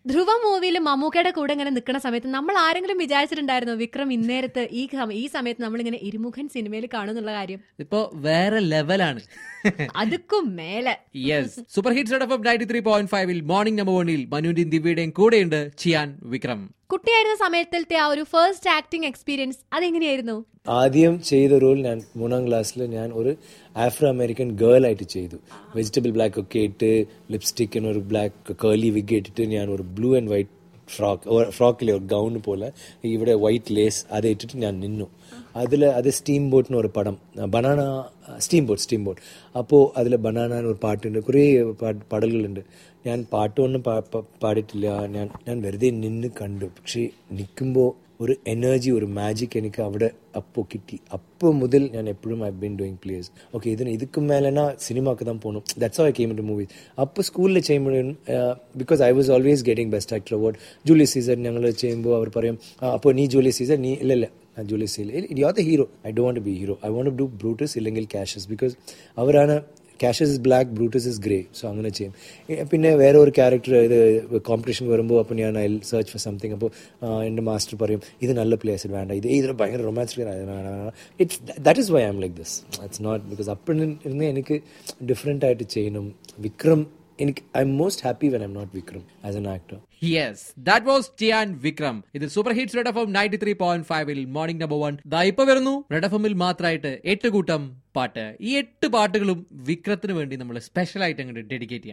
ധ്രുവ മൂവിയിൽ മമ്മൂക്കയുടെ കൂടെ ഇങ്ങനെ നിൽക്കുന്ന സമയത്ത് നമ്മൾ ആരെങ്കിലും വിചാരിച്ചിട്ടുണ്ടായിരുന്നോ വിക്രം ഇന്നേരത്ത് ഈ സമയത്ത് നമ്മളിങ്ങനെ ഇരുമുഖൻ സിനിമയിൽ കാണുന്നുള്ള കാര്യം? ഇപ്പൊ വേറെ ലെവലാണ്. അതുക്കും മേലെ. Yes, super hits red FM 93.5 morning number 1 മനുവിന്റെയും ദിവ്യയുടെയും കൂടെയുണ്ട് ചിയാൻ വിക്രം. കുട്ടിയായിരുന്ന സമയത്തിലത്തെ ആ ഒരു ഫസ്റ്റ് ആക്ടിംഗ് എക്സ്പീരിയൻസ് അതെങ്ങനെയായിരുന്നു? ആദ്യം ചെയ്ത റോൾ ഞാൻ 3ാം ക്ലാസ്സിൽ ഞാൻ ഒരു ആഫ്രോ അമേരിക്കൻ ഗേൾ ആയിട്ട് ചെയ്തു. വെജിറ്റബിൾ ബ്ലാക്ക് ഒക്കെ ഇട്ട് ലിപ്സ്റ്റിക് ഒരു ബ്ലാക്ക് കേർലി വിഗ് ഇട്ടിട്ട് ഞാൻ ഒരു ബ്ലൂ ആൻഡ് വൈറ്റ് ഫ്രോക്കിലെ ഒരു ഗൗൺ പോലെ ഇവിടെ വൈറ്റ് ലേസ് അത് ഇട്ടിട്ട് ഞാൻ നിന്നു. അത് സ്റ്റീം ബോട്ടിന് ഒരു പടം, ബനാന സ്റ്റീം ബോട്ട്. അപ്പോൾ അതിൽ ബനാന ഒരു പാട്ടുണ്ട്, കുറേ പാടലുകളുണ്ട്. ഞാൻ പാട്ടൊന്നും പാടിയിട്ടില്ല. ഞാൻ വെറുതെ നിന്ന് കണ്ടു. പക്ഷേ നിൽക്കുമ്പോൾ ഒരു എനർജി, ഒരു മാജിക് എനിക്ക് അവിടെ അപ്പോൾ കിട്ടി. അപ്പോൾ മുതൽ ഞാൻ എപ്പോഴും I been doing plays. Okay, ഇതുക്കും മേലെന്നാ സിനിമക്ക് താൻ പോകണം. That's how I came into movies. അപ്പോൾ സ്കൂളിൽ ചെയ്യുമ്പോഴും because I was always getting best actor award. Julius Caesar ഞങ്ങൾ ചെയ്യുമ്പോൾ അവർ പറയും, അപ്പോൾ നീ ജൂലിയസ് സീസർ, നീ ഇല്ലല്ല Julius Caesar, you are the hero. I don't want to be hero, I want to do Brutus ഇല്ലെങ്കിൽ കാഷ്യസ്. ബിക്കോസ് അവരാണ് Cassius is black, Brutus is grey. So അങ്ങനെ ചെയ്യും. പിന്നെ വേറെ ഒരു ക്യാരക്ടർ ഇത് കോമ്പറ്റീഷൻ വരുമ്പോൾ അപ്പോൾ ഞാൻ ഐ സെർച്ച് ഫോർ സംതിങ്. അപ്പോൾ എൻ്റെ മാസ്റ്റർ പറയും, ഇത് നല്ല പ്ലേസിൽ വേണ്ട, ഇത് ഭയങ്കര romantic it's that is why I am like this. It's not because അപ്പോഴിരുന്ന് എനിക്ക് ഡിഫറെൻ്റ് ആയിട്ട് ചെയ്യണം. Vikram I'm most happy when I'm not Vikram as an actor. Yes, that was Chiyan Vikram. ഇത് super hits red FM 93.5 morning number 1 ദാ ഇപ്പൊ വരുന്നു. Red എഫ്എമ്മിൽ മാത്രമായിട്ട് 8 കൂട്ടം പാട്ട്. ഈ 8 പാട്ടുകളും വിക്രത്തിന് വേണ്ടി നമ്മൾ സ്പെഷ്യൽ ആയിട്ട് അങ്ങോട്ട് ഡെഡിക്കേറ്റ് ചെയ്യാം.